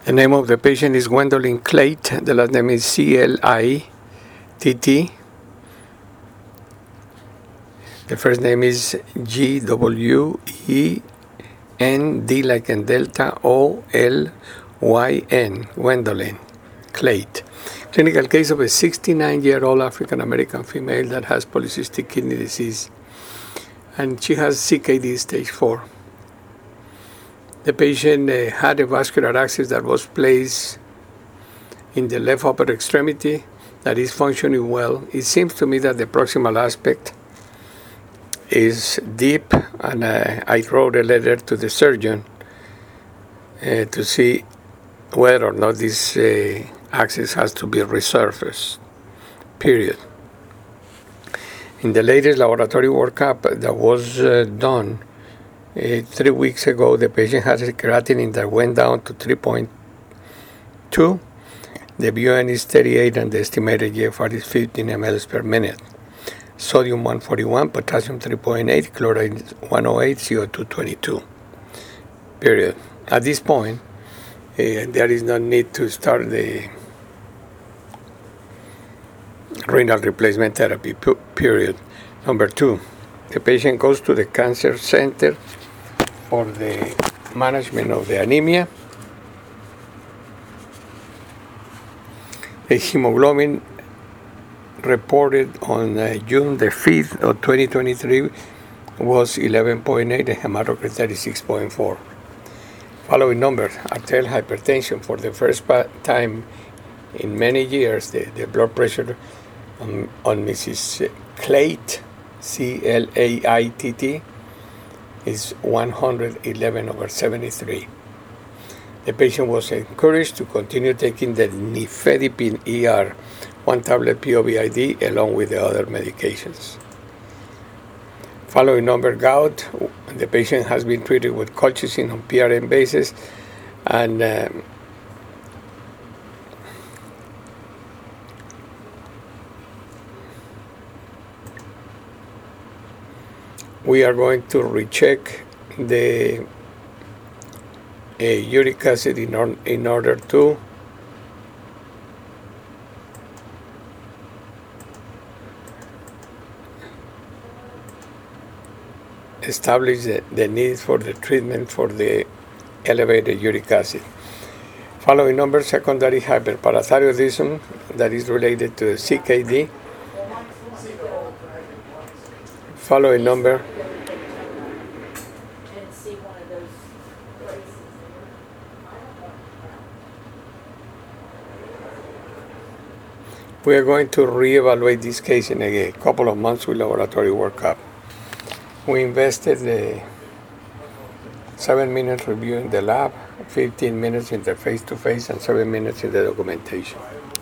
The name of the patient is Gwendolyn Clayt. The last name is Clitt. The first name is Gwend, like in Delta, Olyn, Gwendolyn Clayt. Clinical case of a 69-year-old African-American female that has polycystic kidney disease, and she has CKD stage 4. The patient had a vascular access that was placed in the left upper extremity that is functioning well. It seems to me that the proximal aspect is deep, and I wrote a letter to the surgeon to see whether or not this axis has to be resurfaced, period. In the latest laboratory workup that was done 3 weeks ago, the patient has a creatinine that went down to 3.2. The BUN is 38 and the estimated GFR is 15 mL per minute. Sodium 141, potassium 3.8, chloride 108, CO2 22. Period. At this point, there is no need to start the renal replacement therapy, period. Number 2, the patient goes to the cancer center for the management of the anemia. The hemoglobin reported on June the 5th of 2023 was 11.8 and hematocrit 36.4. Following numbers: arterial hypertension for the first time in many years. The blood pressure on Mrs. Clayt, Claitt, is 111/73. The patient was encouraged to continue taking the nifedipine ER, 1 tablet POVID, along with the other medications. Following number gout, the patient has been treated with colchicine on PRN basis, and we are going to recheck the uric acid in order to establish the need for the treatment for the elevated uric acid. Following number: secondary hyperparathyroidism that is related to CKD. Following number: we are going to reevaluate this case in a couple of months with laboratory workup. We invested 7 minutes review in the lab, 15 minutes in the face-to-face, and 7 minutes in the documentation.